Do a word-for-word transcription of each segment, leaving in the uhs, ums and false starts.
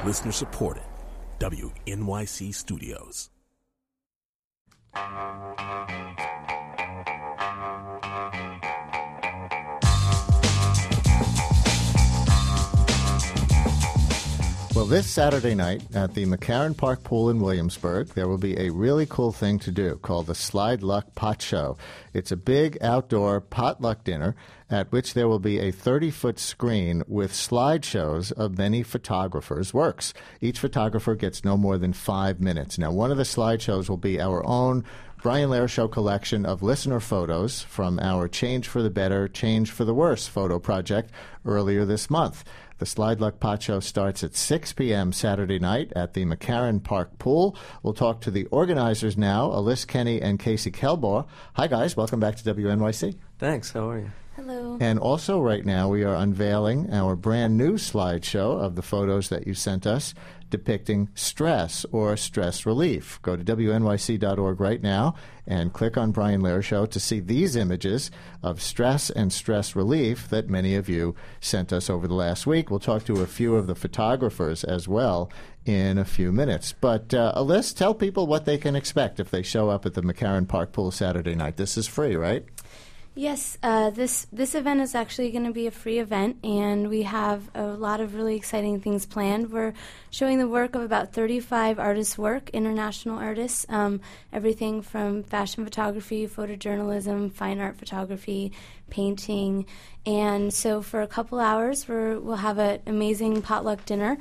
Listener supported. W N Y C Studios. Well, this Saturday night at the McCarran Park Pool in Williamsburg, there will be a really cool thing to do called the Slide Luck Pot Show. It's a big outdoor potluck dinner at which there will be a thirty-foot screen with slideshows of many photographers' works. Each photographer gets no more than five minutes. Now, one of the slideshows will be our own Brian Lehrer Show collection of listener photos from our Change for the Better, Change for the Worse photo project earlier this month. The Slide Luck Pot Show starts at six p.m. Saturday night at the McCarran Park Pool. We'll talk to the organizers now, Alyssa Kenny and Casey Kelbaugh. Hi, guys. Welcome back to W N Y C. Thanks. How are you? Hello. And also right now we are unveiling our brand new slideshow of the photos that you sent us depicting stress or stress relief. Go to W N Y C dot org right now and click on Brian Lehrer Show to see these images of stress and stress relief that many of you sent us over the last week. We'll talk to a few of the photographers as well in a few minutes. But uh, Alyssa, tell people what they can expect if they show up at the McCarran Park Pool Saturday night. This is free, right? Yes, uh, this this event is actually going to be a free event, and we have a lot of really exciting things planned. We're showing the work of about thirty-five artists' work, international artists, um, everything from fashion photography, photojournalism, fine art photography, painting. And so for a couple hours, we're, we'll have an amazing potluck dinner.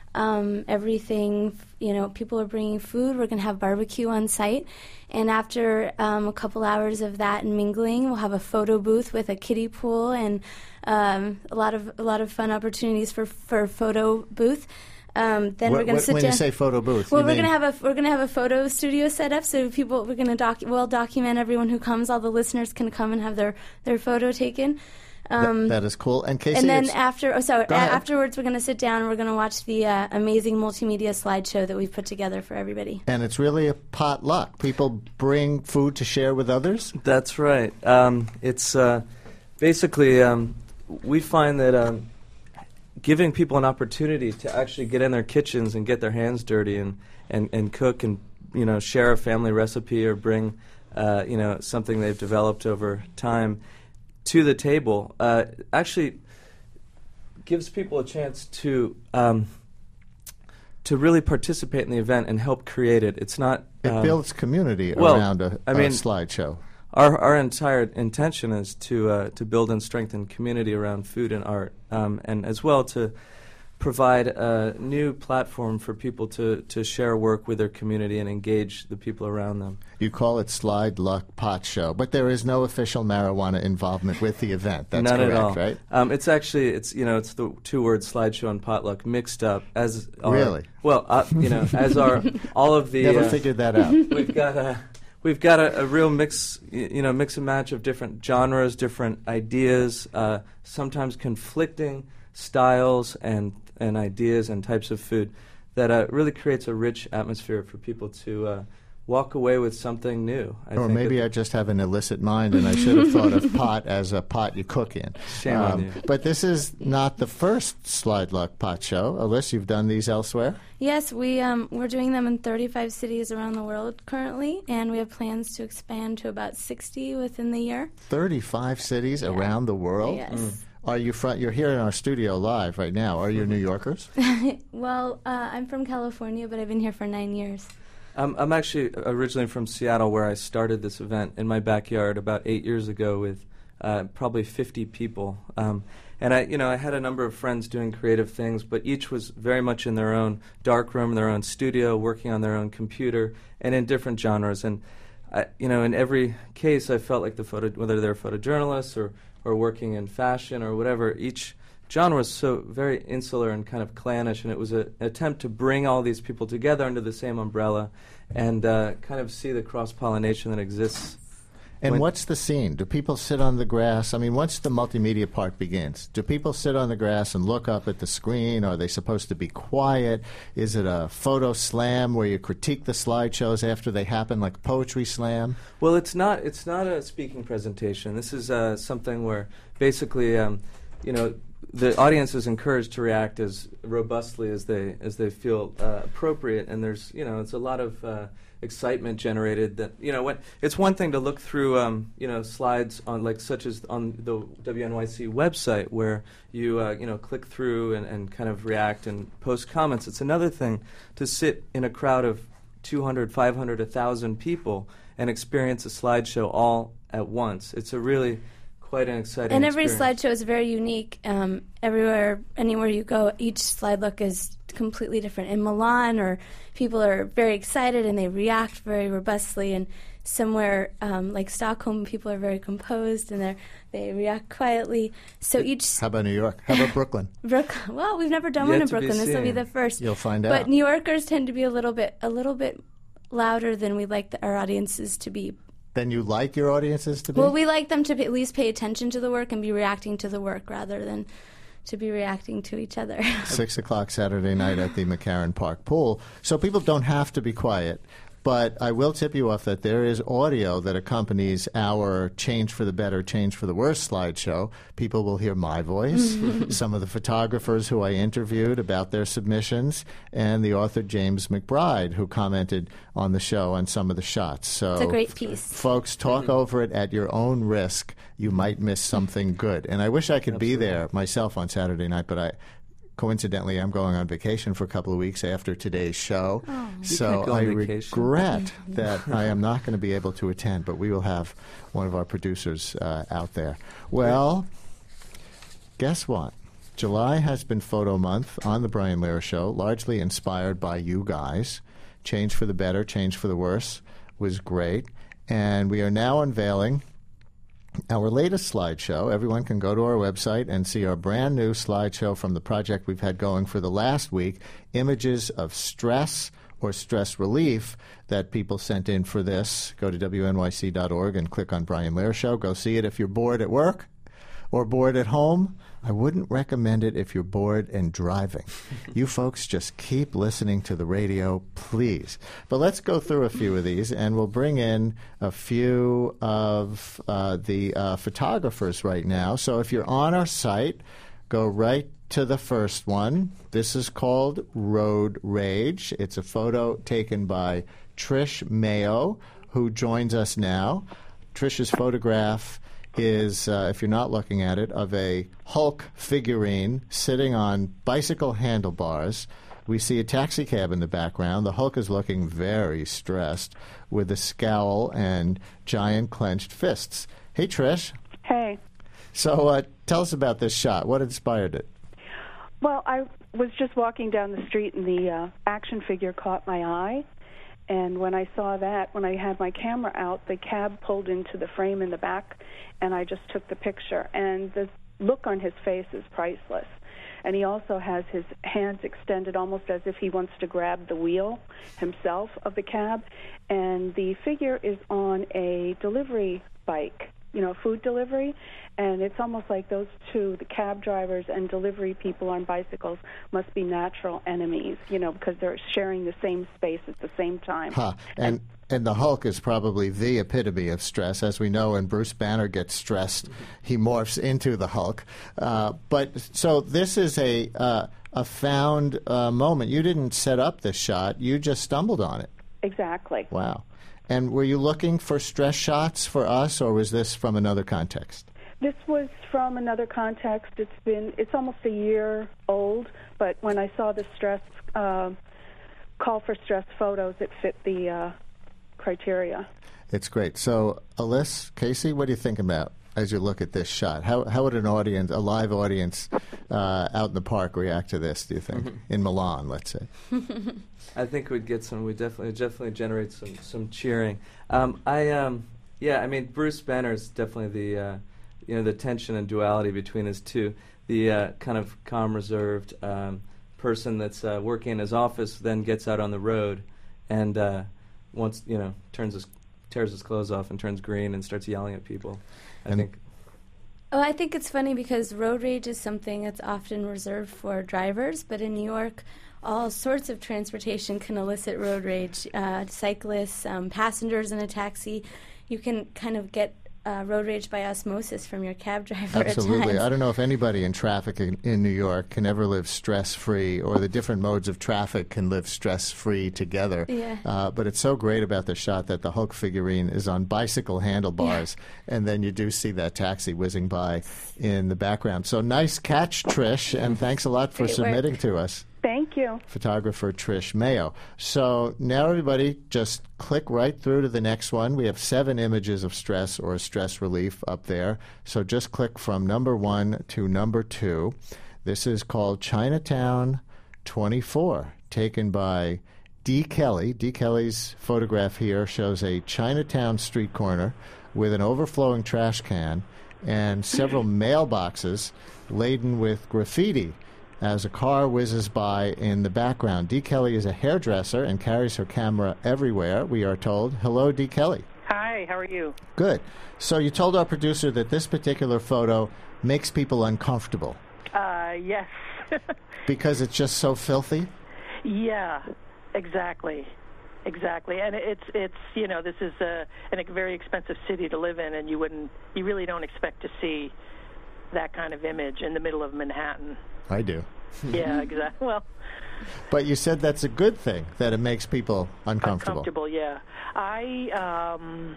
Um, everything, you know, people are bringing food. We're going to have barbecue on site. And after um, a couple hours of that and mingling, we'll have a photo booth with a kiddie pool and um, a lot of a lot of fun opportunities for for photo booth. Um, then what, we're going to sit when down. you say photo booth, well, you we're mean... going to have a we're going to have a photo studio set up, so people we're going to doc well document everyone who comes. All the listeners can come and have their their photo taken. Um, that, that is cool. And Casey, and then after, oh, sorry, a- afterwards, we're going to sit down and we're going to watch the uh, amazing multimedia slideshow that we've put together for everybody. And it's really a potluck. People bring food to share with others? That's right. Um, it's uh, basically, um, we find that um, giving people an opportunity to actually get in their kitchens and get their hands dirty and, and, and cook and, you know, share a family recipe or bring, uh, you know, something they've developed over time to the table uh, actually gives people a chance to um, to really participate in the event and help create it. It's not It um, builds community well, around a, I mean, a slideshow. Our our entire intention is to uh, to build and strengthen community around food and art, um, and as well to provide a new platform for people to, to share work with their community and engage the people around them. You call it Slide Luck Pot Show, but there is no official marijuana involvement with the event. That's Not correct, at all. right? Um, it's actually it's you know it's the two words slideshow and potluck mixed up as our, Really? well uh, you know as our all of the Never uh, figured that out. we've got a we've got a, a real mix y- you know mix and match of different genres, different ideas, uh, sometimes conflicting styles and and ideas and types of food that uh, really creates a rich atmosphere for people to uh, walk away with something new. I Or think maybe that- I just have an illicit mind and I should have thought of pot as a pot you cook in. Shame on you. But this is not the first Slide Luck Pot Show. Alyssa, you've done these elsewhere? Yes, we um, we're doing them in thirty-five cities around the world currently, and we have plans to expand to about sixty within the year. thirty-five cities Yeah. around the world? Yes. Mm. Are you front? You're here in our studio live right now. Are you New Yorkers? Well, uh, I'm from California, but I've been here for nine years. Um, I'm actually originally from Seattle, where I started this event in my backyard about eight years ago with uh, probably fifty people. Um, and I, you know, I had a number of friends doing creative things, but each was very much in their own dark room, their own studio, working on their own computer, and in different genres. And I, you know, in every case, I felt like the photo, whether they're photojournalists or or working in fashion or whatever, each genre was so very insular and kind of clannish, and it was a, an attempt to bring all these people together under the same umbrella and uh, kind of see the cross-pollination that exists. And when- what's the scene? Do people sit on the grass? I mean, once the multimedia part begins, do people sit on the grass and look up at the screen? Are they supposed to be quiet? Is it a photo slam where you critique the slideshows after they happen, like poetry slam? Well, it's not. It's not a speaking presentation. This is uh, something where basically, um, you know, the audience is encouraged to react as robustly as they as they feel uh, appropriate, and there's you know it's a lot of uh, excitement generated. That you know what it's one thing to look through um, you know slides on like such as on the W N Y C website where you uh, you know click through and, and kind of react and post comments. It's another thing to sit in a crowd of two hundred, five hundred, one thousand people and experience a slideshow all at once. It's a really quite an exciting And every experience. slideshow is very unique. Um, everywhere, anywhere you go, each slide look is completely different. In Milan, or people are very excited and they react very robustly, and somewhere um, like Stockholm, people are very composed and they they react quietly. So each How about New York? How about Brooklyn? Brooklyn. Well, we've never done Yet one in to be Brooklyn. This will be seen. the first. You'll find But out. New Yorkers tend to be a little bit a little bit louder than we like the, our audiences to be. Then you like your audiences to be? Well, we like them to be, at least pay attention to the work and be reacting to the work rather than to be reacting to each other. Six o'clock Saturday night at the McCarran Park Pool. So people don't have to be quiet. But I will tip you off that there is audio that accompanies our Change for the Better, Change for the Worse slideshow. People will hear my voice, some of the photographers who I interviewed about their submissions, and the author James McBride, who commented on the show on some of the shots. So, It's a great piece. folks, talk over it at your own risk. You might miss something good. And I wish I could be there myself on Saturday night, but I... Coincidentally, I'm going on vacation for a couple of weeks after today's show, Oh. so can't go on I vacation. regret that I am not going to be able to attend, but we will have one of our producers uh, out there. Well, guess what? July has been Photo Month on the Brian Lehrer Show, largely inspired by you guys. Change for the Better, Change for the Worse was great, and we are now unveiling our latest slideshow. Everyone can go to our website and see our brand new slideshow from the project we've had going for the last week, images of stress or stress relief that people sent in for this. Go to W N Y C dot org and click on Brian Lehrer Show. Go see it if you're bored at work or bored at home. I wouldn't recommend it if you're bored and driving. You folks just keep listening to the radio, please. But let's go through a few of these, and we'll bring in a few of uh, the uh, photographers right now. So if you're on our site, go right to the first one. This is called Road Rage. It's a photo taken by Trish Mayo, who joins us now. Trish's photograph is, uh, if you're not looking at it, of a Hulk figurine sitting on bicycle handlebars. We see a taxi cab in the background. The Hulk is looking very stressed with a scowl and giant clenched fists. Hey, Trish. Hey. So uh, tell us about this shot. What inspired it? Well, I was just walking down the street and the uh, action figure caught my eye. And when I saw that, when I had my camera out, the cab pulled into the frame in the back, and I just took the picture. And the look on his face is priceless. And he also has his hands extended almost as if he wants to grab the wheel himself of the cab. And the figure is on a delivery bike, you know, food delivery. And it's almost like those two, the cab drivers and delivery people on bicycles, must be natural enemies, you know, because they're sharing the same space at the same time. Huh. And and the Hulk is probably the epitome of stress. As we know, when Bruce Banner gets stressed, he morphs into the Hulk. Uh, but so this is a uh, a found uh, moment. You didn't set up this shot. You just stumbled on it. Exactly. Wow. And were you looking for stress shots for us, or was this from another context? This was from another context. It's been, it's almost a year old, but when I saw the stress, uh, call for stress photos, it fit the uh, criteria. It's great. So, Alyssa, Casey, what do you think about as you look at this shot? How how would an audience, a live audience uh, out in the park react to this, do you think? Mm-hmm. In Milan, let's say. I think we'd get some. We definitely definitely generate some some cheering. Um, I um, yeah. I mean, Bruce Banner is definitely the uh, you know the tension and duality between his two. The uh, kind of calm, reserved um, person that's uh, working in his office, then gets out on the road, and uh, once you know turns his tears his clothes off and turns green and starts yelling at people. I And think. Oh, I think it's funny because road rage is something that's often reserved for drivers, but in New York, all sorts of transportation can elicit road rage. Uh, cyclists, um, passengers in a taxi, you can kind of get uh, road rage by osmosis from your cab driver. Absolutely. At times. I don't know if anybody in traffic in, in New York can ever live stress-free, or the different modes of traffic can live stress-free together. Yeah. Uh, but it's so great about the shot that the Hulk figurine is on bicycle handlebars, yeah. and then you do see that taxi whizzing by in the background. So nice catch, Trish, and thanks a lot for Great submitting work. to us. Thank you. Photographer Trish Mayo. So now everybody just click right through to the next one. We have seven images of stress or stress relief up there. So just click from number one to number two. This is called Chinatown twenty-four, taken by D. Kelly. D. Kelly's photograph here shows a Chinatown street corner with an overflowing trash can and several mailboxes laden with graffiti as a car whizzes by in the background. D. Kelly is a hairdresser and carries her camera everywhere, we are told. Hello, D. Kelly. Hi, how are you? Good. So you told our producer that this particular photo makes people uncomfortable. Uh, yes. Because it's just so filthy? Yeah, exactly. Exactly. And it's, it's you know, this is a, a very expensive city to live in, and you wouldn't, you really don't expect to see that kind of image in the middle of Manhattan. I do. Yeah, exactly. Well, but you said that's a good thing, that it makes people uncomfortable. Uncomfortable, yeah. I um,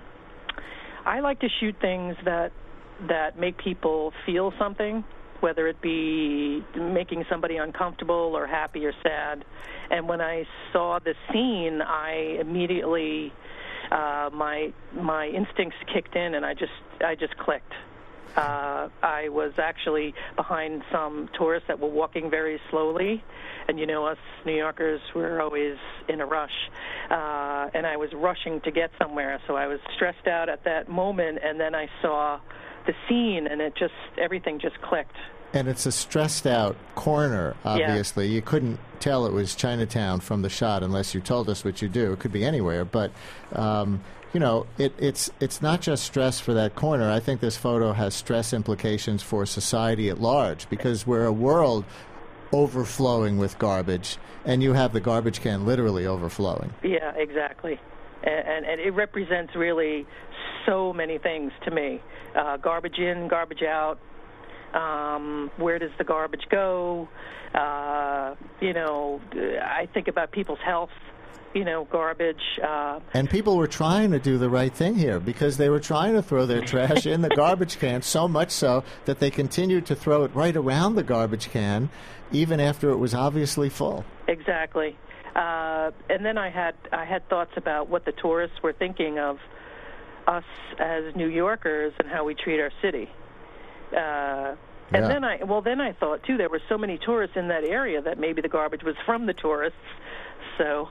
I like to shoot things that that make people feel something, whether it be making somebody uncomfortable or happy or sad. And when I saw the scene, I immediately uh, my my instincts kicked in, and I just I just clicked. Uh, I was actually behind some tourists that were walking very slowly, and you know us New Yorkers, we're always in a rush, uh, and I was rushing to get somewhere, so I was stressed out at that moment, and then I saw the scene, and it just, everything just clicked. And it's a stressed-out corner, obviously. Yeah. You couldn't tell it was Chinatown from the shot unless you told us, which you do. It could be anywhere, but... Um, You know, it, it's it's not just stress for that corner. I think this photo has stress implications for society at large, because we're a world overflowing with garbage, and you have the garbage can literally overflowing. Yeah, exactly. And, and, and it represents really so many things to me. Uh, garbage in, garbage out. Um, where does the garbage go? Uh, you know, I think about people's health. You know, garbage. Uh, and people were trying to do the right thing here, because they were trying to throw their trash in the garbage can, so much so that they continued to throw it right around the garbage can, even after it was obviously full. Exactly. Uh, and then I had I had thoughts about what the tourists were thinking of us as New Yorkers and how we treat our city. Uh, and yeah. then I well then I thought too, there were so many tourists in that area that maybe the garbage was from the tourists. So.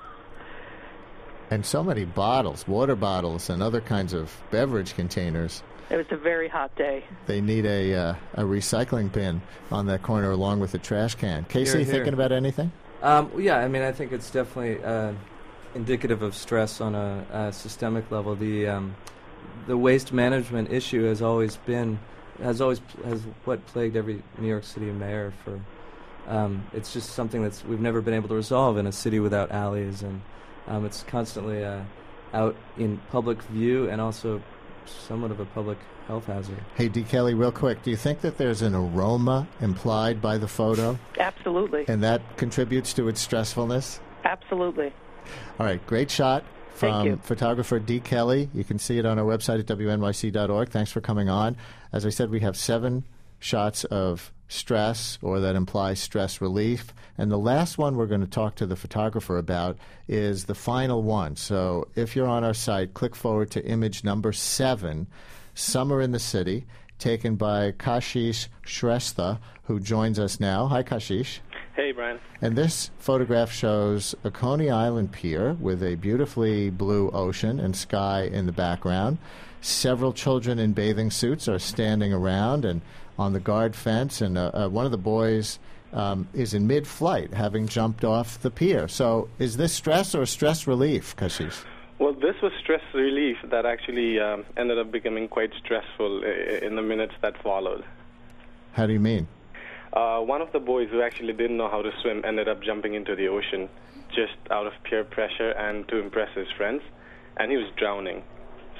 And so many bottles, water bottles, and other kinds of beverage containers. It was a very hot day. They need a uh, a recycling bin on that corner along with the trash can. Casey, Here, here. thinking about anything? Um, yeah, I mean, I think it's definitely uh, indicative of stress on a, a systemic level. The um, the waste management issue has always been has always has what plagued every New York City mayor for. Um, it's just something that's we've never been able to resolve in a city without alleys, and um, it's constantly uh, out in public view and also somewhat of a public health hazard. Hey, D. Kelly, real quick, do you think that there's an aroma implied by the photo? Absolutely. And that contributes to its stressfulness? Absolutely. All right, great shot from photographer D. Kelly. You can see it on our website at W N Y C dot org. Thanks for coming on. As I said, we have seven shots of stress or that implies stress relief. And the last one we're going to talk to the photographer about is the final one. So if you're on our site, click forward to image number seven, Summer in the City, taken by Kashish Shrestha, who joins us now. Hi, Kashish. Hey, Brian. And this photograph shows a Coney Island pier with a beautifully blue ocean and sky in the background. Several children in bathing suits are standing around and on the guard fence, and uh, uh, one of the boys um, is in mid-flight, having jumped off the pier. So is this stress or stress relief, Kashish? Well, this was stress relief that actually um, ended up becoming quite stressful in the minutes that followed. How do you mean? Uh, one of the boys who actually didn't know how to swim ended up jumping into the ocean just out of peer pressure and to impress his friends, and he was drowning.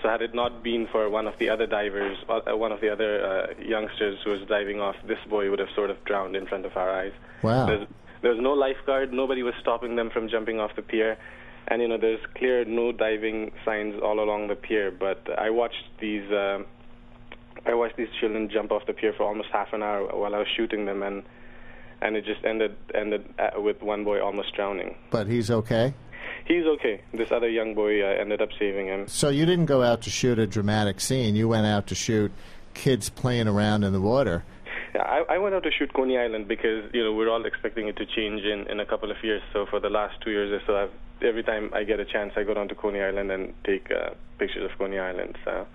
So had it not been for one of the other divers, uh, one of the other uh, youngsters who was diving off, this boy would have sort of drowned in front of our eyes. Wow. There's, there was no lifeguard. Nobody was stopping them from jumping off the pier. And, you know, there's clear no diving signs all along the pier. But I watched these uh, I watched these children jump off the pier for almost half an hour while I was shooting them, and and it just ended ended uh, with one boy almost drowning. But he's okay? He's okay. This other young boy uh, ended up saving him. So you didn't go out to shoot a dramatic scene. You went out to shoot kids playing around in the water. Yeah, I, I went out to shoot Coney Island because, you know, we're all expecting it to change in, in a couple of years. So for the last two years or so, I've, every time I get a chance, I go down to Coney Island and take uh, pictures of Coney Island. So.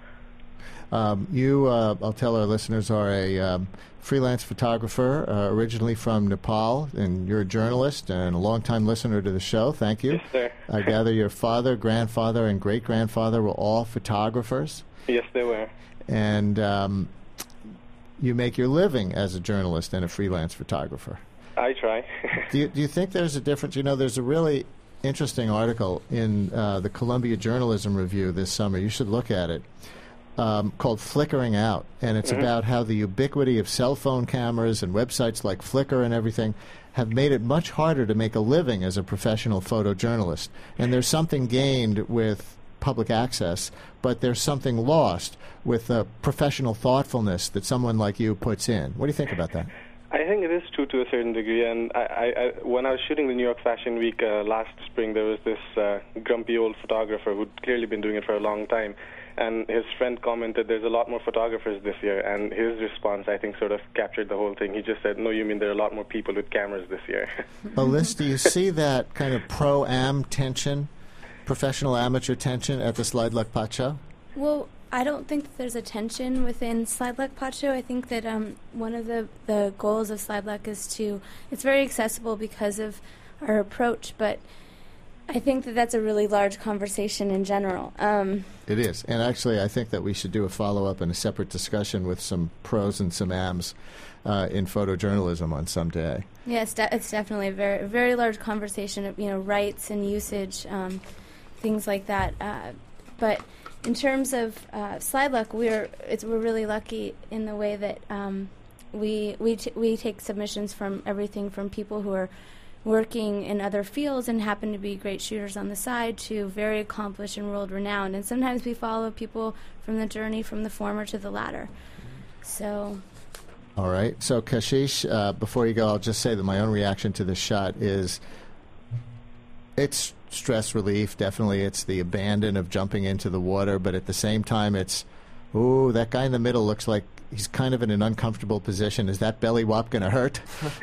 Um, you, uh, I'll tell our listeners, are a um, freelance photographer, uh, originally from Nepal, and you're a journalist and a longtime listener to the show. Thank you. Yes, sir. I gather your father, grandfather, and great-grandfather were all photographers. Yes, they were. And um, you make your living as a journalist and a freelance photographer. I try. do, you, do you think there's a difference? You know, there's a really interesting article in uh, the Columbia Journalism Review this summer. You should look at it. Um, called Flickering Out, and it's mm-hmm. about how the ubiquity of cell phone cameras and websites like Flickr and everything have made it much harder to make a living as a professional photojournalist. And there's something gained with public access, but there's something lost with the professional thoughtfulness that someone like you puts in. What do you think about that? I think it is true to a certain degree, and I, I, I, when I was shooting the New York Fashion Week uh, last spring, there was this uh, grumpy old photographer who'd clearly been doing it for a long time. And his friend commented, there's a lot more photographers this year. And his response, I think, sort of captured the whole thing. He just said, no, you mean there are a lot more people with cameras this year. Alyssa, do you see that kind of pro-am tension, professional-amateur tension at the Slide Luck Pot Show? Well, I don't think that there's a tension within Slide Luck Pot Show. I think that um, one of the, the goals of Slide Luck is to, it's very accessible because of our approach, but I think that that's a really large conversation in general. Um, it is. And actually, I think that we should do a follow-up and a separate discussion with some pros and some ams uh, in photojournalism on some day. Yeah, it's, de- it's definitely a very, very large conversation of, you know, rights and usage, um, things like that. Uh, but in terms of uh, Slide Luck, we're, it's, we're really lucky in the way that um, we, we, t- we take submissions from everything from people who are working in other fields and happen to be great shooters on the side to very accomplished and world-renowned. And sometimes we follow people from the journey from the former to the latter. So... All right. So, Kashish, uh, before you go, I'll just say that my own reaction to this shot is it's stress relief. Definitely it's the abandon of jumping into the water, but at the same time it's, ooh, that guy in the middle looks like he's kind of in an uncomfortable position. Is that belly whop going to hurt?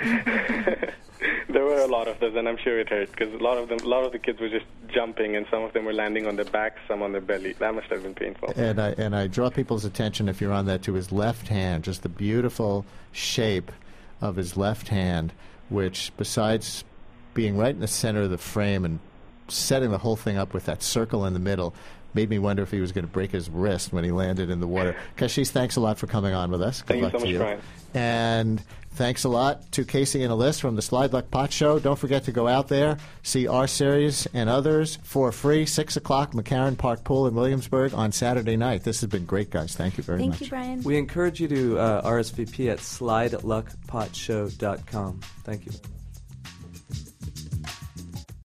There were a lot of those, and I'm sure it hurt because a lot of them, a lot of the kids were just jumping, and some of them were landing on their backs, some on their belly. That must have been painful. And I and I draw people's attention, if you're on that, to his left hand, just the beautiful shape of his left hand, which besides being right in the center of the frame and setting the whole thing up with that circle in the middle, made me wonder if he was going to break his wrist when he landed in the water. Kashish, thanks a lot for coming on with us. Good Thank luck you so to much, you. Brian. And thanks a lot to Casey and Alyssa from the Slide Luck Pot Show. Don't forget to go out there, see our series and others for free, six o'clock, McCarran Park Pool in Williamsburg on Saturday night. This has been great, guys. Thank you very Thank much. you, Brian. We encourage you to uh, R S V P at slide luck pot show dot com. Thank you.